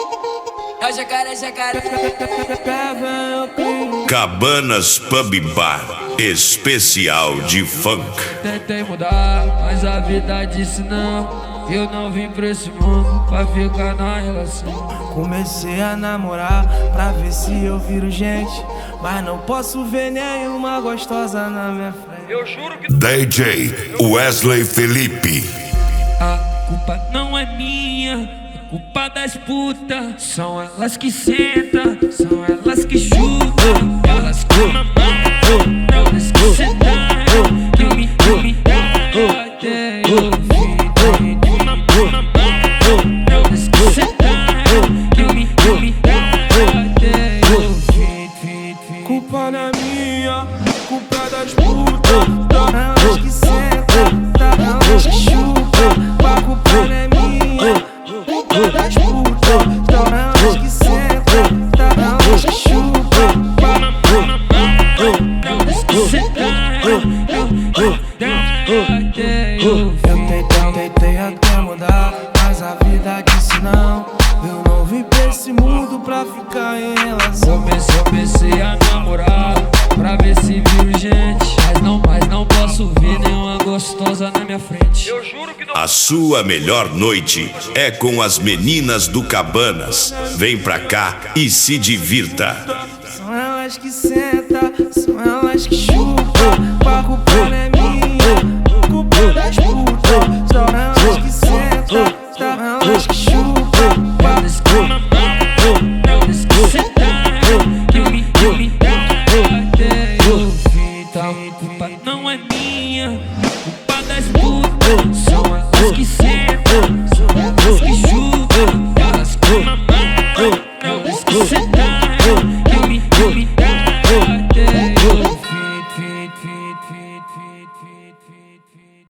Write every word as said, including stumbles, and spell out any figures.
É o jacaré, jacaré. Cabanas Pub Bar, especial de funk. Tentei mudar, mas a vida disse não. Eu não vim pra esse mundo pra ficar na relação. Comecei a namorar pra ver se eu viro gente, mas não posso ver nenhuma gostosa na minha frente. Eu juro que D J Wesley Felipe. a culpa não é minha, é culpa das putas. São elas que sentam, são elas que chutam, elas que mamam, elas que sentam, que me, que me dão até eu vir. Elas que sentam, que me, que me dão até eu vir. Culpa não é minha, culpa é das putas. Elas que sentam, elas que chupam. A culpa não é minha, culpa é das putas. Elas que sentam, elas que chupam. Elas que sentam, até eu vir. Eu tentei, tentei até mudar, mas a vida disse não. Eu não vim pra esse mundo pra ficar em relação. Comecei, comecei a namorar pra ver se viro gente, mas não, mas não posso ver nenhuma gostosa na minha frente. Eu juro que não. A sua melhor noite é com as meninas do Cabanas. Vem pra cá e se divirta. São elas que sentam, são elas que chupam. A culpa não é minha, culpa é das putas. São elas que sentam, são elas que chupam.